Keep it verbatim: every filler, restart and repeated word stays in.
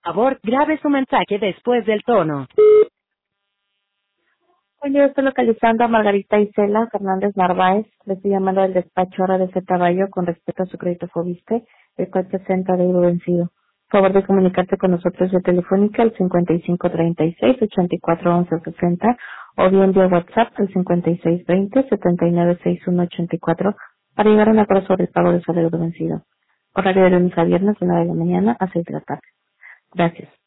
Por favor, grabe su mensaje después del tono. Oye, yo estoy localizando a Margarita Isela Fernández Narváez. Le estoy llamando del despacho ahora de ese caballo con respecto a su crédito Fobiste, el cual presenta deuda vencido. Por favor de comunicarte con nosotros de Telefónica al cincuenta y cinco treinta y seis, ochenta y cuatro once sesenta o bien vía WhatsApp al cincuenta y seis veinte, setenta y nueve sesenta y uno ochenta y cuatro para llegar a un acuerdo sobre el pago de su deuda vencido. Horario de lunes a viernes de nueve de la mañana a seis de la tarde. Gracias.